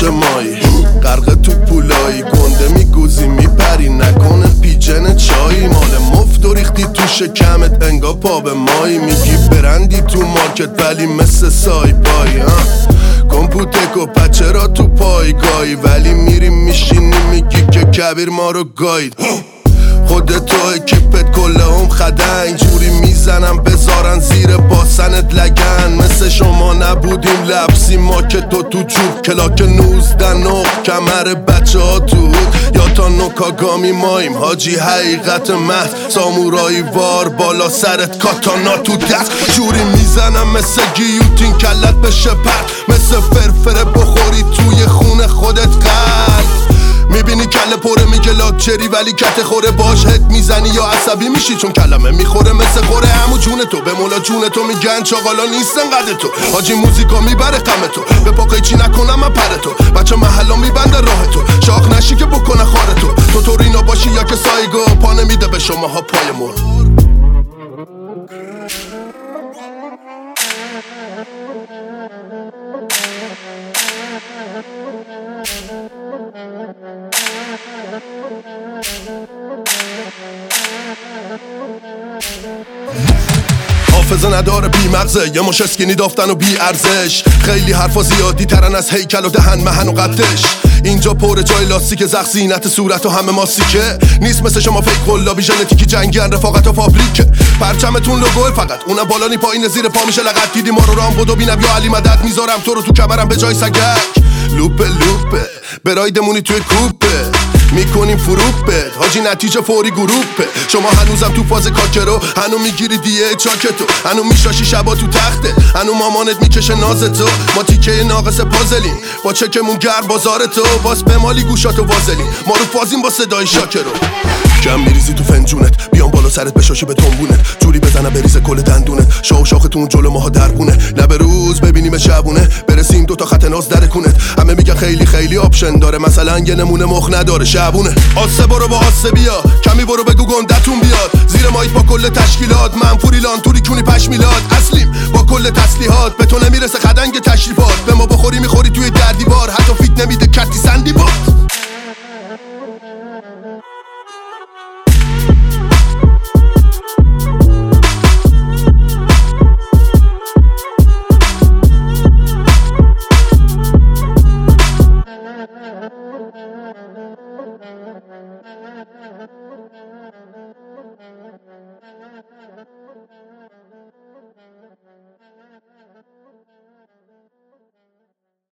چه مایی غرق تو پولایی گنده میگوزی میپری نکنه پیجن چایی مال مفت و ریختی تو شکمت انگا پا به مایی میگی برندی تو مارکت ولی مثل سایپایی کمپوتک و پچه را تو پایگاهی ولی میری میشینی میگی که کبیر ما رو گاید خودتو اکیپت کله هم خدنگ جوری میزنم بذارن زیر باسنت لگن مثل شما نبودیم لبسی ما که تو چوب کلاک 19 نق کمر بچه ها تو یا تا نوکاگامی مایم حاجی حقیقت مهد سامورایی وار بالا سرت کاتانا تو دست جوری میزنم مثل گیوتین کلت بشه پرد مثل فرفره بخوری توی خون خودت قلب میبینی کله پره میگه لاکچری ولی کته خوره باش هت میزنی یا عصبی میشی چون کلمه میخوره مثل خوره همو جون تو به مولا جون تو میگن چاقالا نیستن قد تو حاجی موزیکا میبره غم تو به پاقی چی نکنم من پر تو بچه محلا میبنده راه تو شاخ نشی که بکنه خاره تو تورینا باشی یا که سایگو پا نمیده به شماها پای مر حافظه نداره بی مغزه یه مش اسکینی دافتن و بی ارزش خیلی حرفا زیادی ترن از هیکل و دهن مهن و قدش اینجا پر جای لاستیک زخ زینت صورت و همه ماستیکه نیست مثل شما فیک قلابی ژنتیکی جنگن رفاقت و فابریکه پرچمتون لوگوه فقط اونم بالانی پایین زیر پا میشه لغت دیدی ما رو رام بودو بینم یا علی مدد میذارم تو رو تو کمرم به جای سگک لوپه برایدمونی توی کوپه میکنیم فروپت حاجی نتیجه فوری گروپه شما هنوزم تو فاز کاکرو هنو میگیری دیه چاکتو هنو میشاشی شبا تو تخته هنو مامانت میکشه نازتو ما تیکه ناقص پازلیم با چکمون گرم بازارتو باز به مالی گوشاتو وازلیم ما رو فازیم با صدای شاکرو کم میریزی تو فنجونت بیام بالا سرت بشاشی به تنبونت جوری بزنم بریزه کل دندونت شاختون جلو ماها دربونه لب روز ببینیم شبونه برسیم دوتا خط ناز در کونت همه میگن خیلی آپشن داره مثلا یه نمونه مخ نداره شبونه آسه برو با آسه بیا کمی برو بگو گندتون بیاد زیر مایک با کل تشکیلات منفوری لان توری کونی 5 میلاد اصلیم با کل تسلیحات به تو نمیرسه خدنگ تشریفات به ما بخوری میخوری توی در دیوار حتی فیت نمیده کتی